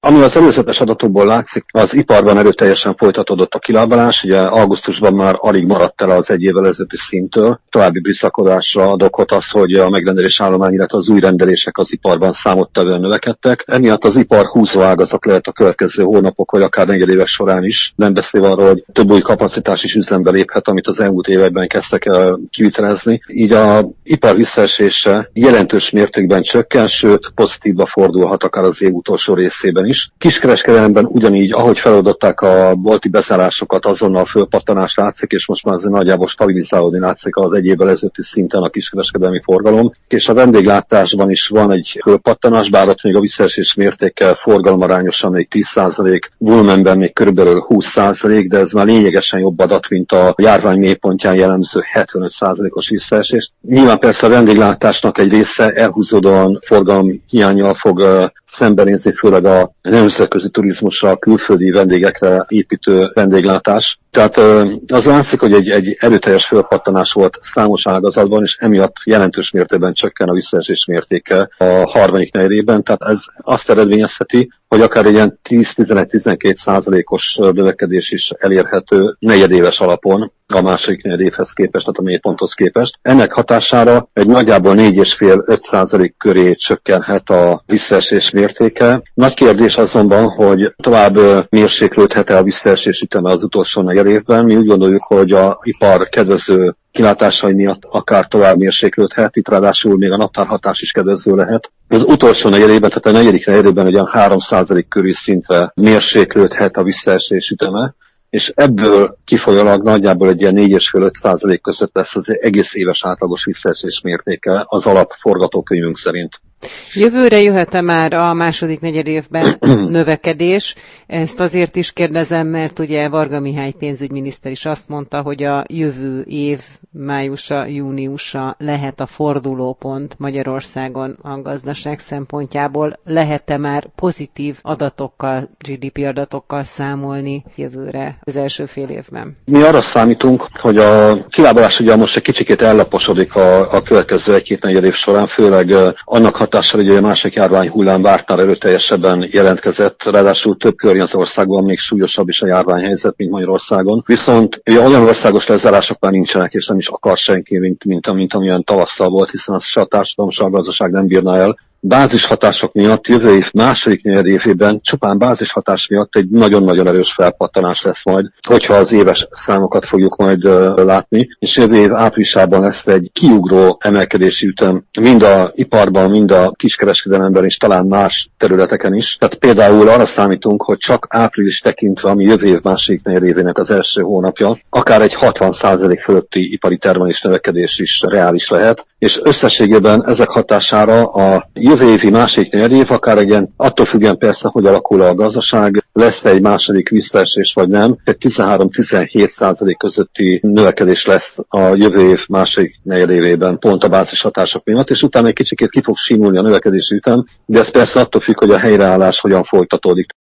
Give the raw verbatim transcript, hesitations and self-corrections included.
Ami az előzetes adatokból látszik, az iparban erőteljesen folytatódott a kilábalás, ugye augusztusban már alig maradt el az egy évvel ezelőtti szinttől. További visszakodásra ad okot az, hogy a megrendelés állomány, illetve az új rendelések az iparban számottevően növekedtek. Emiatt az ipar húzóágazat lehet a következő hónapok, vagy akár negyedévek során is. Nem beszélve arról, hogy több új kapacitás is üzembe léphet, amit az elmúlt években kezdtek el kivitelezni. Így a ipar visszaesése jelentős mértékben csökken, sőt pozitívba fordulhat akár az év utolsó részében is. Kiskereskedelemben ugyanígy, ahogy feloldották a bolti bezárásokat, azonnal fölpattanás látszik, és most már azért nagyjából stabilizálódni látszik az egy évvel ezelőtti szinten a kiskereskedelmi forgalom. És a vendéglátásban is van egy fölpattanás, bár ott még a visszaesés mértékkel forgalomarányosan még tíz százalék, volumenben még körülbelül húsz százalék, de ez már lényegesen jobb adat, mint a járvány mélypontján jellemző hetvenöt százalékos visszaesés. Nyilván persze a vendéglátásnak egy része elhúzódóan forgalom hiánnyal fog szembenézni, főleg a nemzetközi turizmusra, a külföldi vendégekre építő vendéglátás. Tehát az látszik, hogy egy, egy erőteljes fölpattanás volt számos ágazatban, és emiatt jelentős mértékben csökken a visszaesés mértéke a harmadik negyedében. Tehát ez azt eredményezheti, hogy akár egy ilyen tíz-tizenegy-tizenkét százalékos növekedés is elérhető negyedéves alapon a második negyedévhez képest, tehát a mélyponthoz képest. Ennek hatására egy nagyjából négy egész öt-öt százalék köré csökkenhet a visszaesés mértéke. Nagy kérdés azonban, hogy tovább mérséklődhet-e a visszaesés üteme az utolsó negyedévben. Mi úgy gondoljuk, hogy a ipar kedvező kilátásai miatt akár tovább mérséklődhet, itt ráadásul még a naptárhatás is kedvező lehet. Az utolsó negyedében, tehát a negyedik negyedében egy olyan három százalék körül szintre mérséklődhet a visszaesés üteme, és ebből kifolyólag nagyjából egy ilyen négy egész öt-öt százalék között lesz az egész éves átlagos visszaesés mértéke az alapforgatókönyvünk szerint. Jövőre jöhet-e már a második negyedévben növekedés? Ezt azért is kérdezem, mert ugye Varga Mihály pénzügyminiszter is azt mondta, hogy a jövő év májusa, júniusa lehet a fordulópont Magyarországon a gazdaság szempontjából. Lehet-e már pozitív adatokkal, gé dé pé adatokkal számolni jövőre az első fél évben? Mi arra számítunk, hogy a kilábalás ugye most egy kicsikét ellaposodik a, a következő egy-két negyed év során, főleg annak hatással, hogy a másik járvány hullám vártnál erőteljesebben jelentkezett, ráadásul több környező az országban még súlyosabb is a járványhelyzet, mint Magyarországon. Viszont olyan országos lezárások már nincsenek, és nem is akar senki, mint, mint, mint amilyen tavasszal volt, hiszen az se a társadalom, se a gazdaság nem bírná el. Bázishatások miatt jövő év második negyedévében csupán bázishatás miatt egy nagyon-nagyon erős felpattanás lesz majd, hogyha az éves számokat fogjuk majd uh, látni, és jövő év áprilisában lesz egy kiugró emelkedési ütem mind a iparban, mind a kiskereskedelemben és talán más területeken is. Tehát például arra számítunk, hogy csak április tekintve, ami jövő év második negyedévének az első hónapja, akár egy hatvan százalék fölötti ipari termelés növekedés is reális lehet, és összességében ezek hatására a jövő évi második negyedév, akár egy ilyen, attól függően persze, hogy alakul a gazdaság, lesz egy második visszaesés vagy nem, egy tizenhárom-tizenhét százalék közötti növekedés lesz a jövő év második negyedévében pont a bázis hatások miatt, és utána egy kicsikét ki fog simulni a növekedési ütem, de ez persze attól függ, hogy a helyreállás hogyan folytatódik.